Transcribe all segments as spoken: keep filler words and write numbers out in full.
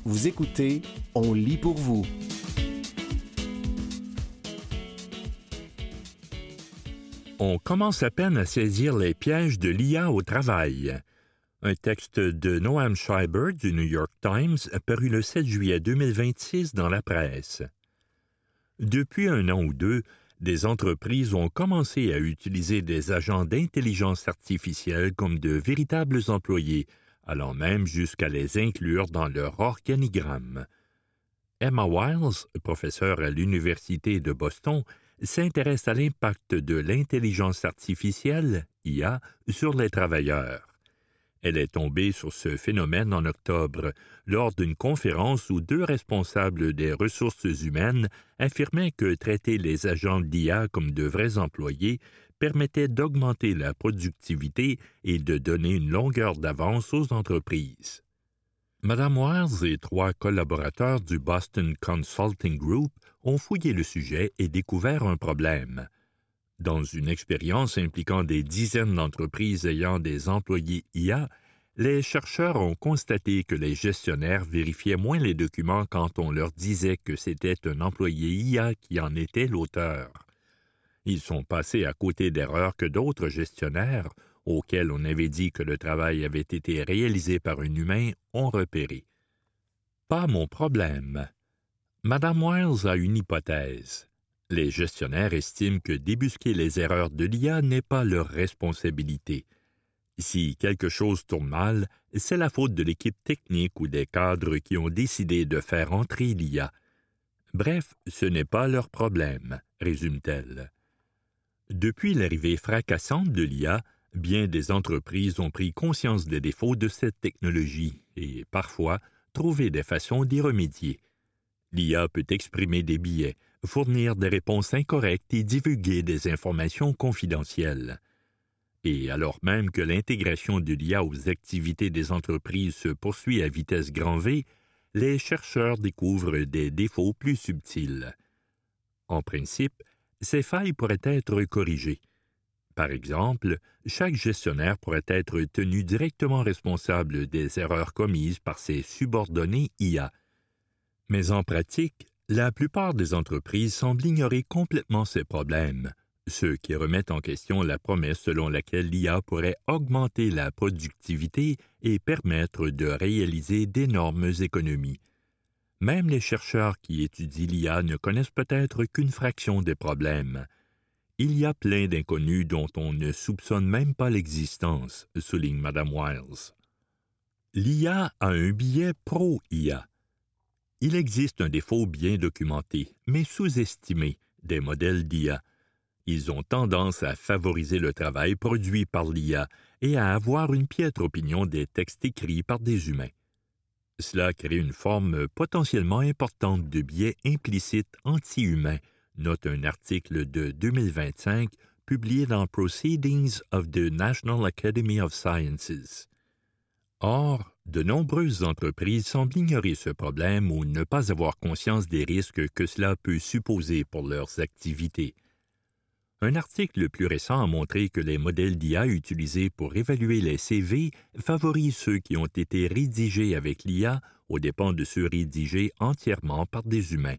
Vous écoutez On lit pour vous. On commence à peine à saisir les pièges de l'I A au travail. Un texte de Noam Schreiber du New York Times paru le sept juillet deux mille vingt-six dans la presse. Depuis un an ou deux, des entreprises ont commencé à utiliser des agents d'intelligence artificielle comme de véritables employés, allant même jusqu'à les inclure dans leur organigramme. Emma Wiles, professeure à l'Université de Boston, s'intéresse à l'impact de l'intelligence artificielle, I A, sur les travailleurs. Elle est tombée sur ce phénomène en octobre, lors d'une conférence où deux responsables des ressources humaines affirmaient que traiter les agents d'I A comme de vrais employés permettait d'augmenter la productivité et de donner une longueur d'avance aux entreprises. Madame Wiles et trois collaborateurs du Boston Consulting Group ont fouillé le sujet et découvert un problème. Dans une expérience impliquant des dizaines d'entreprises ayant des employés I A, les chercheurs ont constaté que les gestionnaires vérifiaient moins les documents quand on leur disait que c'était un employé I A qui en était l'auteur. Ils sont passés à côté d'erreurs que d'autres gestionnaires, auxquels on avait dit que le travail avait été réalisé par un humain, ont repéré. Pas mon problème. Madame Wiles a une hypothèse. Les gestionnaires estiment que débusquer les erreurs de l'I A n'est pas leur responsabilité. Si quelque chose tourne mal, c'est la faute de l'équipe technique ou des cadres qui ont décidé de faire entrer l'I A. Bref, ce n'est pas leur problème, résume-t-elle. Depuis l'arrivée fracassante de l'I A, bien des entreprises ont pris conscience des défauts de cette technologie et, parfois, trouvé des façons d'y remédier. L'I A peut exprimer des biais, fournir des réponses incorrectes et divulguer des informations confidentielles. Et alors même que l'intégration de l'I A aux activités des entreprises se poursuit à vitesse grand V, les chercheurs découvrent des défauts plus subtils. En principe, ces failles pourraient être corrigées. Par exemple, chaque gestionnaire pourrait être tenu directement responsable des erreurs commises par ses subordonnés I A. Mais en pratique, la plupart des entreprises semblent ignorer complètement ces problèmes, ce qui remet en question la promesse selon laquelle l'I A pourrait augmenter la productivité et permettre de réaliser d'énormes économies. Même les chercheurs qui étudient l'I A ne connaissent peut-être qu'une fraction des problèmes. Il y a plein d'inconnus dont on ne soupçonne même pas l'existence, souligne Madame Wiles. L'I A a un biais pro-I A. Il existe un défaut bien documenté, mais sous-estimé, des modèles d'I A. Ils ont tendance à favoriser le travail produit par l'I A et à avoir une piètre opinion des textes écrits par des humains. Cela crée une forme potentiellement importante de biais implicite anti-humain, note un article de deux mille vingt-cinq publié dans Proceedings of the National Academy of Sciences. Or, de nombreuses entreprises semblent ignorer ce problème ou ne pas avoir conscience des risques que cela peut supposer pour leurs activités. Un article plus récent a montré que les modèles d'I A utilisés pour évaluer les C V favorisent ceux qui ont été rédigés avec l'I A aux dépens de ceux rédigés entièrement par des humains.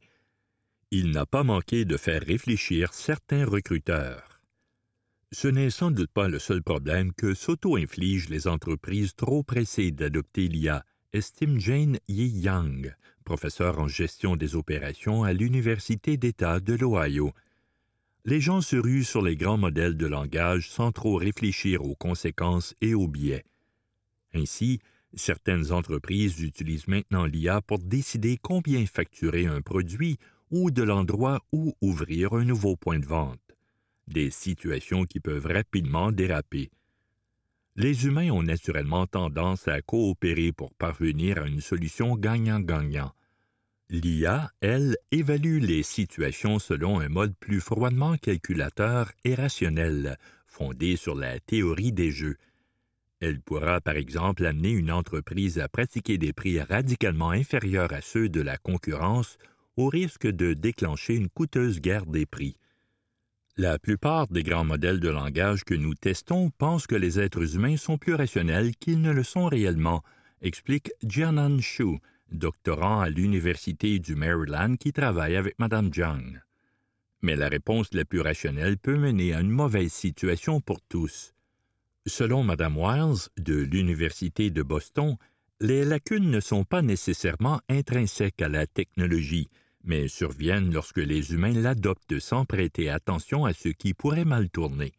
Il n'a pas manqué de faire réfléchir certains recruteurs. Ce n'est sans doute pas le seul problème que s'auto-infligent les entreprises trop pressées d'adopter l'I A, estime Jane Yi Yang, professeure en gestion des opérations à l'Université d'État de l'Ohio. Les gens se ruent sur les grands modèles de langage sans trop réfléchir aux conséquences et aux biais. Ainsi, certaines entreprises utilisent maintenant l'I A pour décider combien facturer un produit ou de l'endroit où ouvrir un nouveau point de vente. Des situations qui peuvent rapidement déraper. Les humains ont naturellement tendance à coopérer pour parvenir à une solution gagnant-gagnant. L'I A, elle, évalue les situations selon un mode plus froidement calculateur et rationnel, fondé sur la théorie des jeux. Elle pourra, par exemple, amener une entreprise à pratiquer des prix radicalement inférieurs à ceux de la concurrence au risque de déclencher une coûteuse guerre des prix. La plupart des grands modèles de langage que nous testons pensent que les êtres humains sont plus rationnels qu'ils ne le sont réellement, explique Jianan Xu, doctorant à l'Université du Maryland qui travaille avec Madame Zhang. Mais la réponse la plus rationnelle peut mener à une mauvaise situation pour tous. Selon Madame Wiles de l'Université de Boston, les lacunes ne sont pas nécessairement intrinsèques à la technologie, mais surviennent lorsque les humains l'adoptent sans prêter attention à ce qui pourrait mal tourner.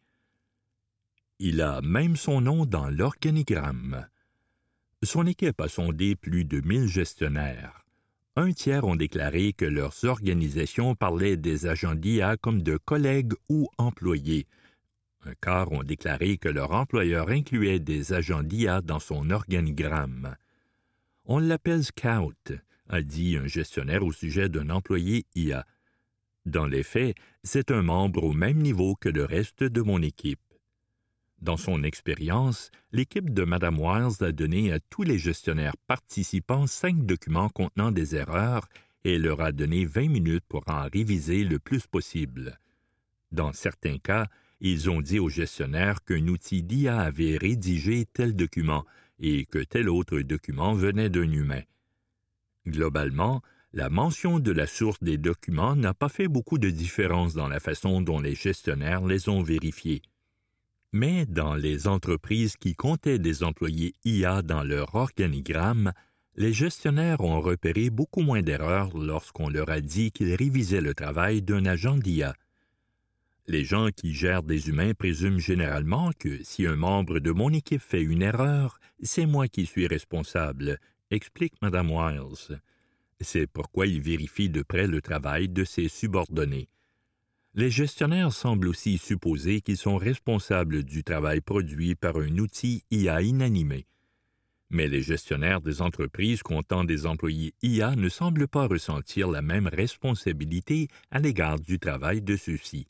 Il a même son nom dans l'organigramme. Son équipe a sondé plus de mille gestionnaires. Un tiers ont déclaré que leurs organisations parlaient des agents d'I A comme de collègues ou employés. Un quart ont déclaré que leur employeur incluait des agents d'I A dans son organigramme. On l'appelle Scout, a dit un gestionnaire au sujet d'un employé I A. Dans les faits, c'est un membre au même niveau que le reste de mon équipe. Dans son expérience, l'équipe de Madame Wiles a donné à tous les gestionnaires participants cinq documents contenant des erreurs et leur a donné vingt minutes pour en réviser le plus possible. Dans certains cas, ils ont dit aux gestionnaires qu'un outil d'I A avait rédigé tel document et que tel autre document venait d'un humain. Globalement, la mention de la source des documents n'a pas fait beaucoup de différence dans la façon dont les gestionnaires les ont vérifiés. Mais dans les entreprises qui comptaient des employés I A dans leur organigramme, les gestionnaires ont repéré beaucoup moins d'erreurs lorsqu'on leur a dit qu'ils révisaient le travail d'un agent d'I A. Les gens qui gèrent des humains présument généralement que si un membre de mon équipe fait une erreur, c'est moi qui suis responsable, explique Madame Wiles. C'est pourquoi ils vérifient de près le travail de ses subordonnés. Les gestionnaires semblent aussi supposer qu'ils sont responsables du travail produit par un outil I A inanimé. Mais les gestionnaires des entreprises comptant des employés I A ne semblent pas ressentir la même responsabilité à l'égard du travail de ceux-ci.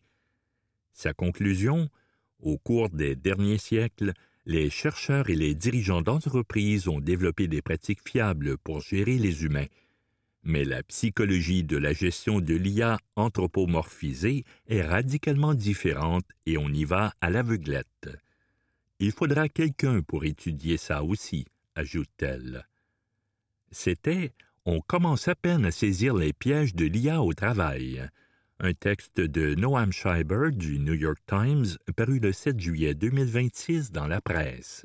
Sa conclusion, au cours des derniers siècles, les chercheurs et les dirigeants d'entreprises ont développé des pratiques fiables pour gérer les humains. Mais la psychologie de la gestion de l'I A anthropomorphisée est radicalement différente et on y va à l'aveuglette. Il faudra quelqu'un pour étudier ça aussi, ajoute-t-elle. C'était « On commence à peine à saisir les pièges de l'I A au travail », un texte de Noam Scheiber du New York Times paru le sept juillet deux mille vingt-six dans la presse.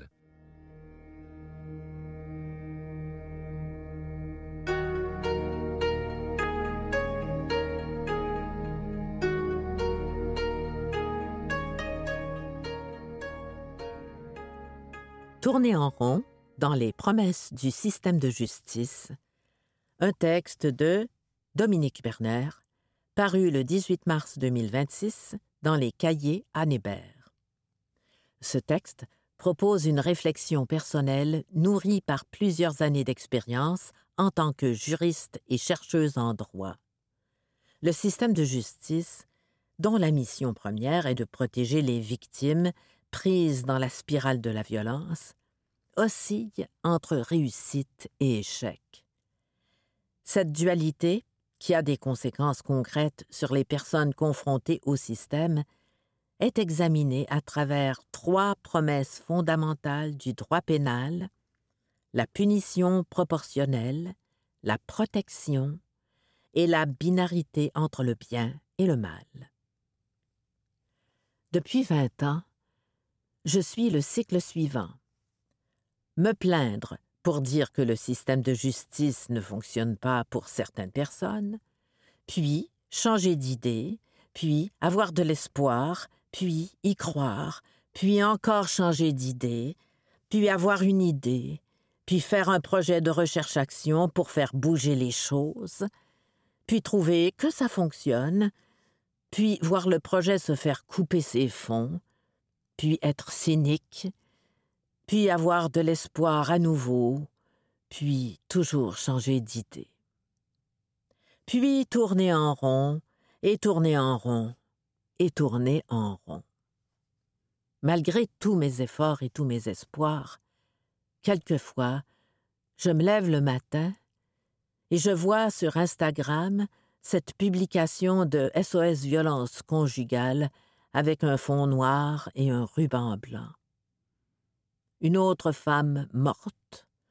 Tourner en rond dans les promesses du système de justice, un texte de Dominique Berner, paru le dix-huit mars deux mille vingt-six dans les Cahiers Anne Hébert. Ce texte propose une réflexion personnelle nourrie par plusieurs années d'expérience en tant que juriste et chercheuse en droit. Le système de justice, dont la mission première est de protéger les victimes prises dans la spirale de la violence, oscille entre réussite et échec. Cette dualité, qui a des conséquences concrètes sur les personnes confrontées au système, est examinée à travers trois promesses fondamentales du droit pénal, la punition proportionnelle, la protection et la binarité entre le bien et le mal. Depuis vingt ans, je suis le cycle suivant. Me plaindre pour dire que le système de justice ne fonctionne pas pour certaines personnes, puis changer d'idée, puis avoir de l'espoir, puis y croire, puis encore changer d'idée, puis avoir une idée, puis faire un projet de recherche-action pour faire bouger les choses, puis trouver que ça fonctionne, puis voir le projet se faire couper ses fonds, puis être cynique, puis avoir de l'espoir à nouveau, puis toujours changer d'idée. Puis tourner en rond, et tourner en rond, et tourner en rond. Malgré tous mes efforts et tous mes espoirs, quelquefois, je me lève le matin et je vois sur Instagram cette publication de S O S Violence conjugale avec un fond noir et un ruban blanc. Une autre femme morte,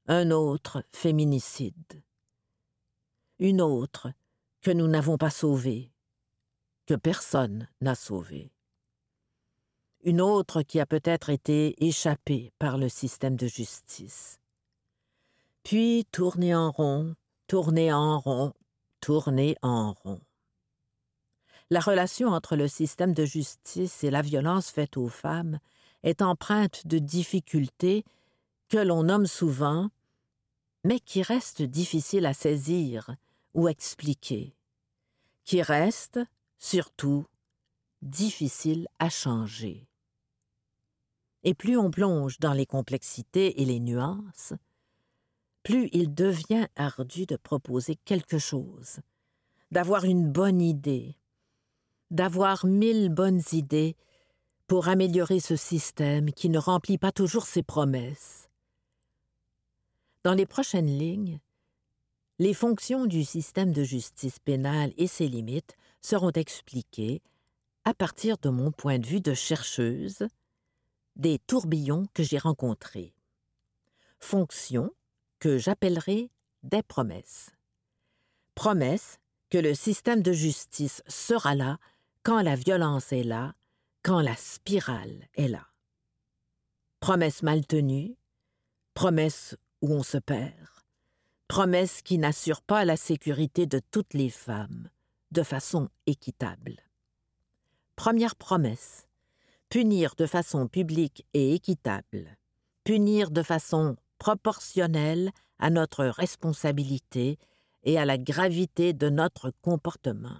un autre féminicide. Une autre que nous n'avons pas sauvée, que personne n'a sauvée. Une autre qui a peut-être été échappée par le système de justice. Puis tourner en rond, tourner en rond, tourner en rond. La relation entre le système de justice et la violence faite aux femmes est empreinte de difficultés que l'on nomme souvent, mais qui restent difficiles à saisir ou expliquer, qui restent, surtout, difficiles à changer. Et plus on plonge dans les complexités et les nuances, plus il devient ardu de proposer quelque chose, d'avoir une bonne idée, d'avoir mille bonnes idées pour améliorer ce système qui ne remplit pas toujours ses promesses. Dans les prochaines lignes, les fonctions du système de justice pénale et ses limites seront expliquées à partir de mon point de vue de chercheuse des tourbillons que j'ai rencontrés. Fonctions que j'appellerai des promesses. Promesses que le système de justice sera là quand la violence est là, quand la spirale est là. Promesses mal tenues, promesses où on se perd, promesses qui n'assurent pas la sécurité de toutes les femmes de façon équitable. Première promesse, punir de façon publique et équitable, punir de façon proportionnelle à notre responsabilité et à la gravité de notre comportement.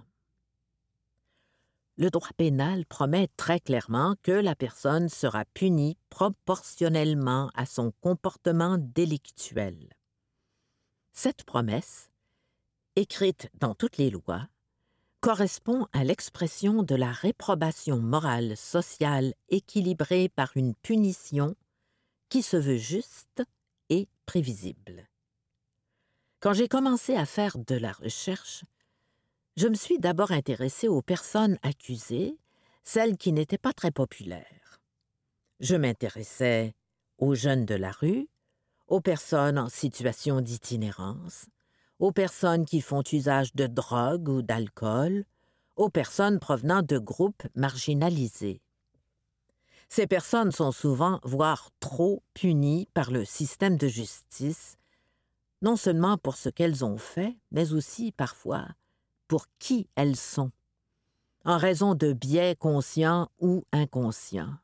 Le droit pénal promet très clairement que la personne sera punie proportionnellement à son comportement délictuel. Cette promesse, écrite dans toutes les lois, correspond à l'expression de la réprobation morale sociale équilibrée par une punition qui se veut juste et prévisible. Quand j'ai commencé à faire de la recherche, je me suis d'abord intéressée aux personnes accusées, celles qui n'étaient pas très populaires. Je m'intéressais aux jeunes de la rue, aux personnes en situation d'itinérance, aux personnes qui font usage de drogue ou d'alcool, aux personnes provenant de groupes marginalisés. Ces personnes sont souvent, voire trop, punies par le système de justice, non seulement pour ce qu'elles ont fait, mais aussi, parfois, pour qui elles sont, en raison de biais conscients ou inconscients.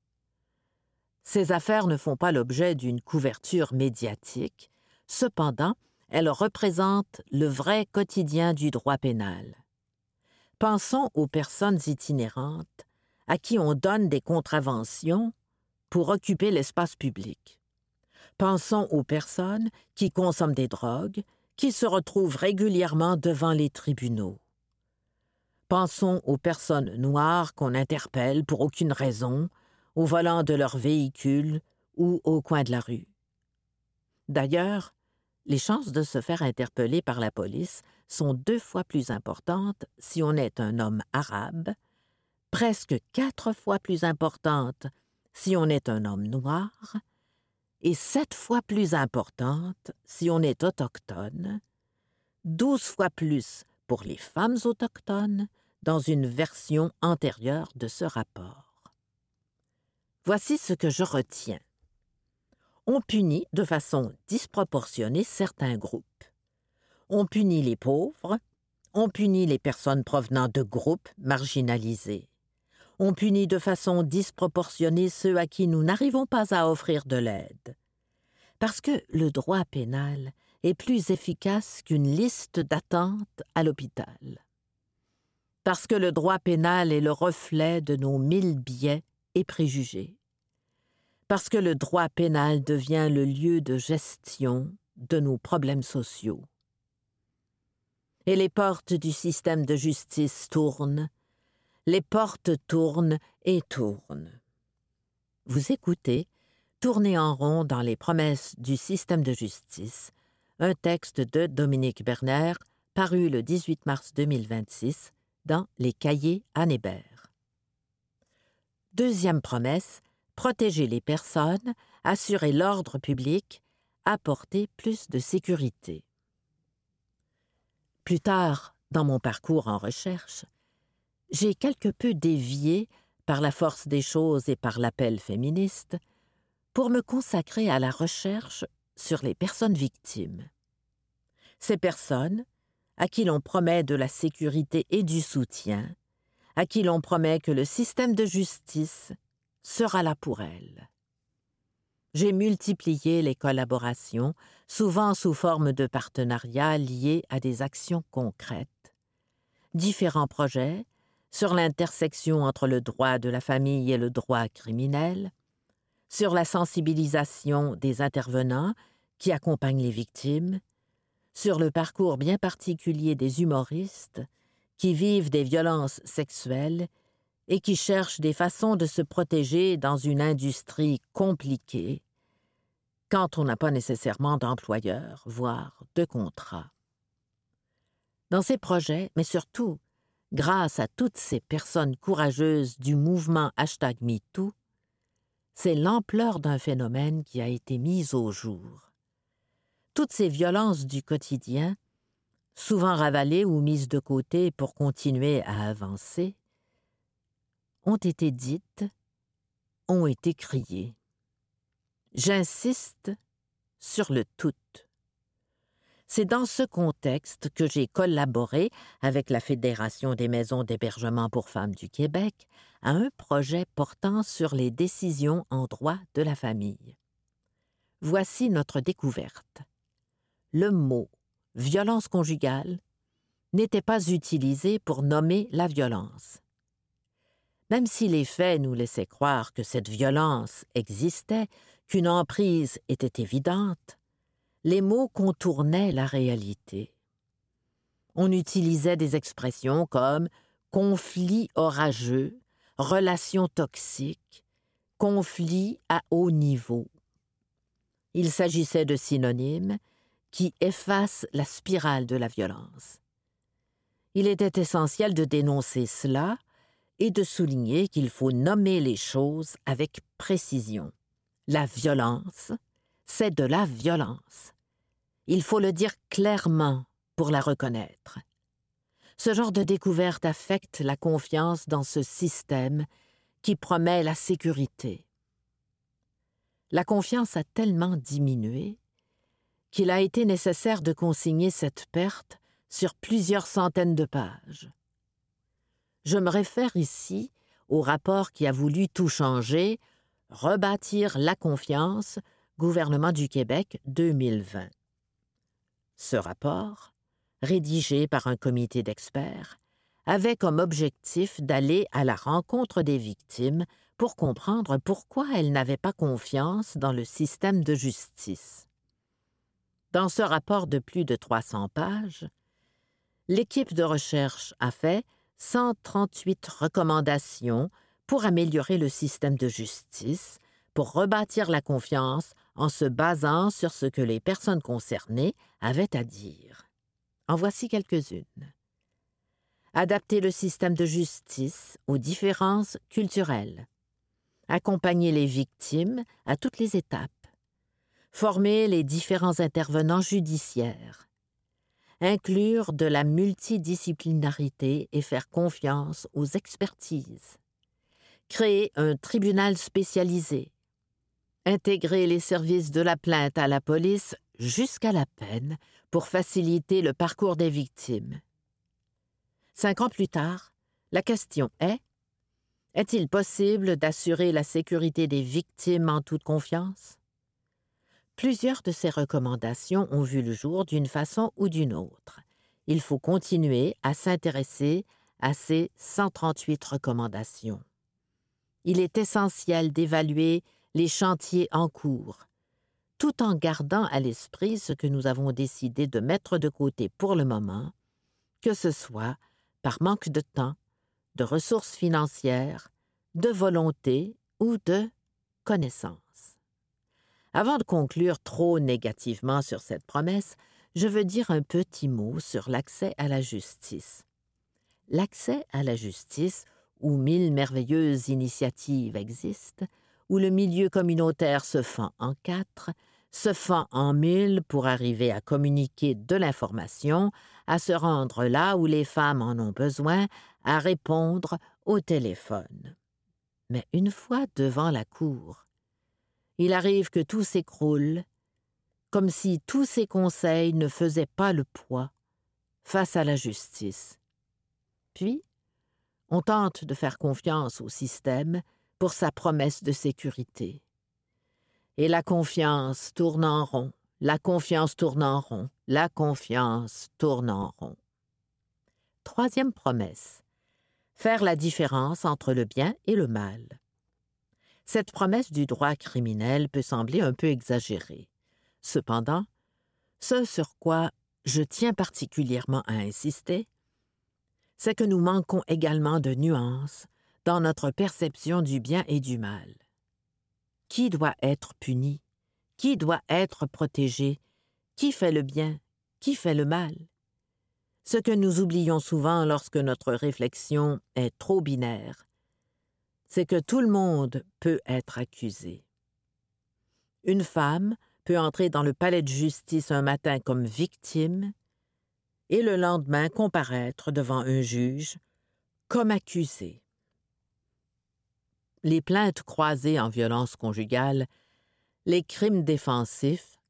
Ces affaires ne font pas l'objet d'une couverture médiatique, cependant, elles représentent le vrai quotidien du droit pénal. Pensons aux personnes itinérantes à qui on donne des contraventions pour occuper l'espace public. Pensons aux personnes qui consomment des drogues, qui se retrouvent régulièrement devant les tribunaux. Pensons aux personnes noires qu'on interpelle pour aucune raison, au volant de leur véhicule ou au coin de la rue. D'ailleurs, les chances de se faire interpeller par la police sont deux fois plus importantes si on est un homme arabe, presque quatre fois plus importantes si on est un homme noir, et sept fois plus importantes si on est autochtone, douze fois plus pour les femmes autochtones dans une version antérieure de ce rapport. Voici ce que je retiens. On punit de façon disproportionnée certains groupes. On punit les pauvres, on punit les personnes provenant de groupes marginalisés. On punit de façon disproportionnée ceux à qui nous n'arrivons pas à offrir de l'aide. Parce que le droit pénal est plus efficace qu'une liste d'attente à l'hôpital. Parce que le droit pénal est le reflet de nos mille biais et préjugés. Parce que le droit pénal devient le lieu de gestion de nos problèmes sociaux. Et les portes du système de justice tournent, les portes tournent et tournent. Vous écoutez Tourner en rond dans les promesses du système de justice, un texte de Dominique Berner, paru le dix-huit mars deux mille vingt-six dans Les Cahiers Anne Hébert. Deuxième promesse, protéger les personnes, assurer l'ordre public, apporter plus de sécurité. Plus tard, dans mon parcours en recherche, j'ai quelque peu dévié par la force des choses et par l'appel féministe pour me consacrer à la recherche sur les personnes victimes. Ces personnes à qui l'on promet de la sécurité et du soutien, à qui l'on promet que le système de justice sera là pour elles. J'ai multiplié les collaborations, souvent sous forme de partenariats liés à des actions concrètes. Différents projets sur l'intersection entre le droit de la famille et le droit criminel, sur la sensibilisation des intervenants qui accompagnent les victimes, sur le parcours bien particulier des humoristes qui vivent des violences sexuelles et qui cherchent des façons de se protéger dans une industrie compliquée, quand on n'a pas nécessairement d'employeur, voire de contrat. Dans ces projets, mais surtout, grâce à toutes ces personnes courageuses du mouvement hashtag MeToo, c'est l'ampleur d'un phénomène qui a été mise au jour. Toutes ces violences du quotidien, souvent ravalées ou mises de côté pour continuer à avancer, ont été dites, ont été criées. J'insiste sur le « tout ». C'est dans ce contexte que j'ai collaboré avec la Fédération des maisons d'hébergement pour femmes du Québec à un projet portant sur les décisions en droit de la famille. Voici notre découverte. Le mot « violence conjugale » n'était pas utilisé pour nommer la violence. Même si les faits nous laissaient croire que cette violence existait, qu'une emprise était évidente, les mots contournaient la réalité. On utilisait des expressions comme « conflit orageux »,« relation toxique »,« conflit à haut niveau ». Il s'agissait de synonymes qui effacent la spirale de la violence. Il était essentiel de dénoncer cela et de souligner qu'il faut nommer les choses avec précision. La violence, c'est de la violence. Il faut le dire clairement pour la reconnaître. Ce genre de découverte affecte la confiance dans ce système qui promet la sécurité. La confiance a tellement diminué qu'il a été nécessaire de consigner cette perte sur plusieurs centaines de pages. Je me réfère ici au rapport qui a voulu tout changer, Rebâtir la confiance, Gouvernement du Québec deux mille vingt. Ce rapport, rédigé par un comité d'experts, avait comme objectif d'aller à la rencontre des victimes pour comprendre pourquoi elles n'avaient pas confiance dans le système de justice. Dans ce rapport de plus de trois cents pages, l'équipe de recherche a fait cent trente-huit recommandations pour améliorer le système de justice, pour rebâtir la confiance en se basant sur ce que les personnes concernées avaient à dire. En voici quelques-unes. Adapter le système de justice aux différences culturelles. Accompagner les victimes à toutes les étapes. Former les différents intervenants judiciaires. Inclure de la multidisciplinarité et faire confiance aux expertises. Créer un tribunal spécialisé. Intégrer les services de la plainte à la police jusqu'à la peine pour faciliter le parcours des victimes. Cinq ans plus tard, la question est: est-il possible d'assurer la sécurité des victimes en toute confiance? Plusieurs de ces recommandations ont vu le jour d'une façon ou d'une autre. Il faut continuer à s'intéresser à ces cent trente-huit recommandations. Il est essentiel d'évaluer les chantiers en cours, tout en gardant à l'esprit ce que nous avons décidé de mettre de côté pour le moment, que ce soit par manque de temps, de ressources financières, de volonté ou de connaissances. Avant de conclure trop négativement sur cette promesse, je veux dire un petit mot sur l'accès à la justice. L'accès à la justice, où mille merveilleuses initiatives existent, où le milieu communautaire se fend en quatre, se fend en mille pour arriver à communiquer de l'information, à se rendre là où les femmes en ont besoin, à répondre au téléphone. Mais une fois devant la cour, il arrive que tout s'écroule, comme si tous ces conseils ne faisaient pas le poids face à la justice. Puis, on tente de faire confiance au système pour sa promesse de sécurité. Et la confiance tourne en rond, la confiance tourne en rond, la confiance tourne en rond. Troisième promesse, faire la différence entre le bien et le mal. Cette promesse du droit criminel peut sembler un peu exagérée. Cependant, ce sur quoi je tiens particulièrement à insister, c'est que nous manquons également de nuances dans notre perception du bien et du mal. Qui doit être puni? Qui doit être protégé? Qui fait le bien? Qui fait le mal? Ce que nous oublions souvent lorsque notre réflexion est trop binaire, c'est que tout le monde peut être accusé. Une femme peut entrer dans le palais de justice un matin comme victime et le lendemain comparaître devant un juge comme accusée. Les plaintes croisées en violence conjugale, les crimes défensifs,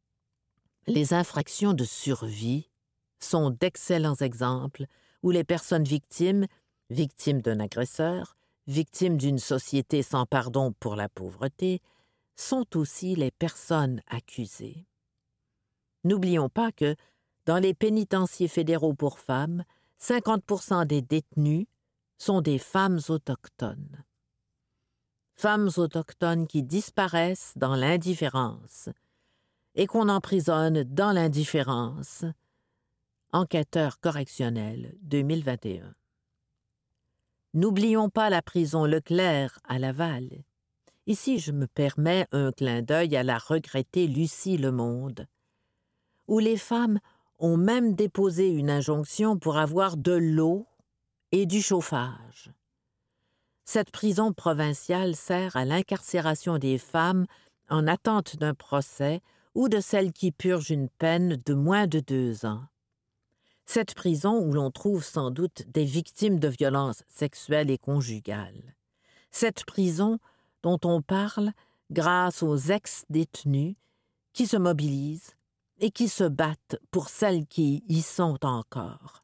les infractions de survie sont d'excellents exemples où les personnes victimes, victimes d'un agresseur, victimes d'une société sans pardon pour la pauvreté, sont aussi les personnes accusées. N'oublions pas que, dans les pénitenciers fédéraux pour femmes, cinquante pour cent des détenus sont des femmes autochtones. Femmes autochtones qui disparaissent dans l'indifférence et qu'on emprisonne dans l'indifférence. Enquêteur correctionnel deux mille vingt et un. N'oublions pas la prison Leclerc à Laval. Ici, je me permets un clin d'œil à la regrettée Lucie Lemonde, où les femmes ont même déposé une injonction pour avoir de l'eau et du chauffage. Cette prison provinciale sert à l'incarcération des femmes en attente d'un procès ou de celles qui purgent une peine de moins de deux ans. Cette prison où l'on trouve sans doute des victimes de violences sexuelles et conjugales. Cette prison dont on parle grâce aux ex-détenus qui se mobilisent et qui se battent pour celles qui y sont encore.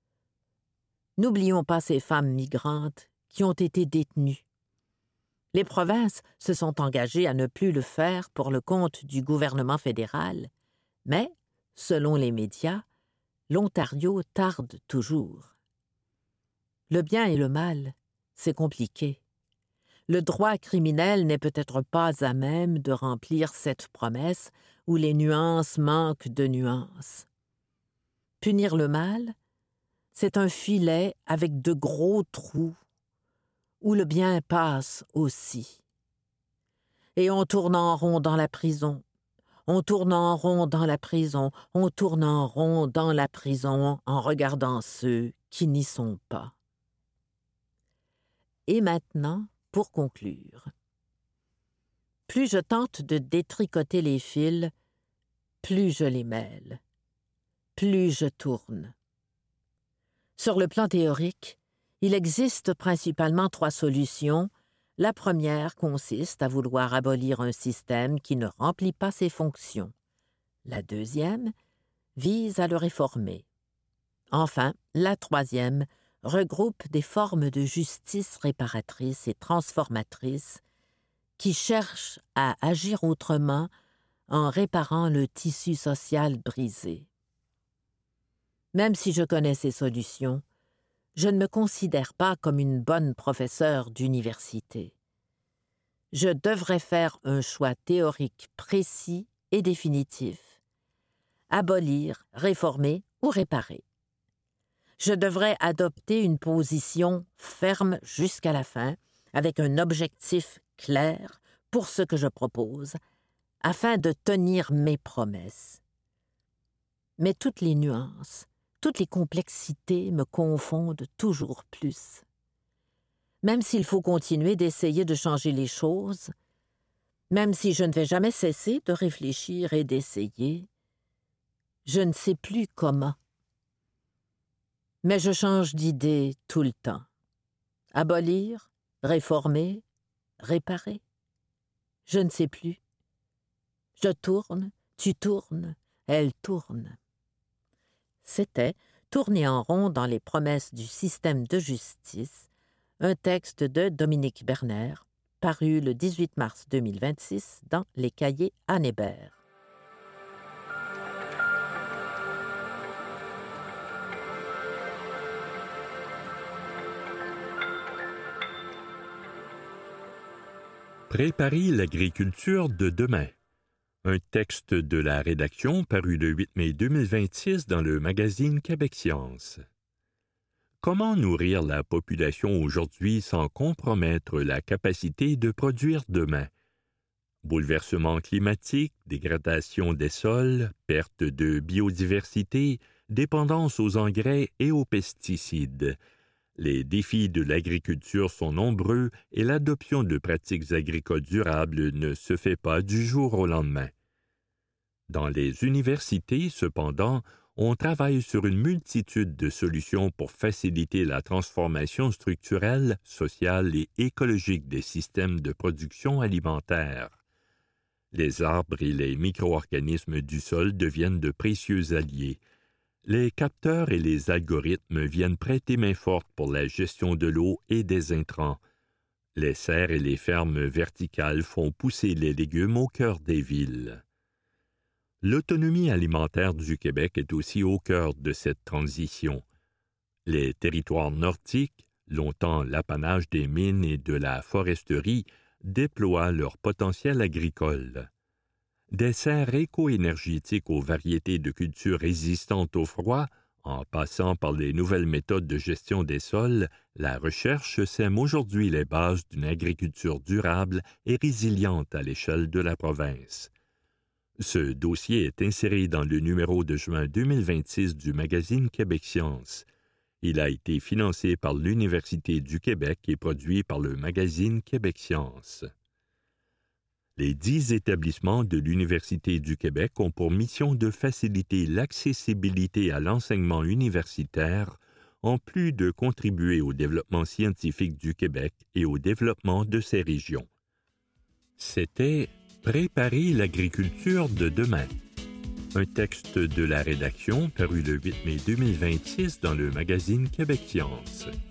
N'oublions pas ces femmes migrantes qui ont été détenues. Les provinces se sont engagées à ne plus le faire pour le compte du gouvernement fédéral, mais, selon les médias, l'Ontario tarde toujours. Le bien et le mal, c'est compliqué. Le droit criminel n'est peut-être pas à même de remplir cette promesse où les nuances manquent de nuances. Punir le mal, c'est un filet avec de gros trous où le bien passe aussi. Et on tourne en rond dans la prison, on tourne en rond dans la prison, on tourne en rond dans la prison en regardant ceux qui n'y sont pas. Et maintenant, pour conclure, plus je tente de détricoter les fils, plus je les mêle, plus je tourne. Sur le plan théorique, il existe principalement trois solutions. La première consiste à vouloir abolir un système qui ne remplit pas ses fonctions. La deuxième vise à le réformer. Enfin, la troisième regroupe des formes de justice réparatrice et transformatrice qui cherchent à agir autrement en réparant le tissu social brisé. Même si je connais ces solutions, je ne me considère pas comme une bonne professeure d'université. Je devrais faire un choix théorique précis et définitif. Abolir, réformer ou réparer. Je devrais adopter une position ferme jusqu'à la fin, avec un objectif clair pour ce que je propose, afin de tenir mes promesses. Mais toutes les nuances, toutes les complexités me confondent toujours plus. Même s'il faut continuer d'essayer de changer les choses, Même si je ne vais jamais cesser de réfléchir et d'essayer, je ne sais plus comment. Mais je change d'idée tout le temps. Abolir, réformer, réparer. Je ne sais plus. Je tourne, tu tournes, elle tourne. C'était Tourner en rond dans les promesses du système de justice, un texte de Dominique Berner, paru le dix-huit mars deux mille vingt-six dans les cahiers Anne Hébert. Préparer l'agriculture de demain. Un texte de la rédaction paru le huit mai deux mille vingt-six dans le magazine Québec Science. Comment nourrir la population aujourd'hui sans compromettre la capacité de produire demain? Bouleversement climatique, dégradation des sols, perte de biodiversité, dépendance aux engrais et aux pesticides. Les défis de l'agriculture sont nombreux et l'adoption de pratiques agricoles durables ne se fait pas du jour au lendemain. Dans les universités, cependant, on travaille sur une multitude de solutions pour faciliter la transformation structurelle, sociale et écologique des systèmes de production alimentaire. Les arbres et les micro-organismes du sol deviennent de précieux alliés. Les capteurs et les algorithmes viennent prêter main forte pour la gestion de l'eau et des intrants. Les serres et les fermes verticales font pousser les légumes au cœur des villes. L'autonomie alimentaire du Québec est aussi au cœur de cette transition. Les territoires nordiques, longtemps l'apanage des mines et de la foresterie, déploient leur potentiel agricole. Des serres éco-énergétiques aux variétés de cultures résistantes au froid, en passant par les nouvelles méthodes de gestion des sols, la recherche sème aujourd'hui les bases d'une agriculture durable et résiliente à l'échelle de la province. Ce dossier est inséré dans le numéro de juin deux mille vingt-six du magazine Québec Science. Il a été financé par l'Université du Québec et produit par le magazine Québec Science. Les dix établissements de l'Université du Québec ont pour mission de faciliter l'accessibilité à l'enseignement universitaire, en plus de contribuer au développement scientifique du Québec et au développement de ses régions. C'était « Préparer l'agriculture de demain », un texte de la rédaction paru le huit mai deux mille vingt-six dans le magazine Québec Science.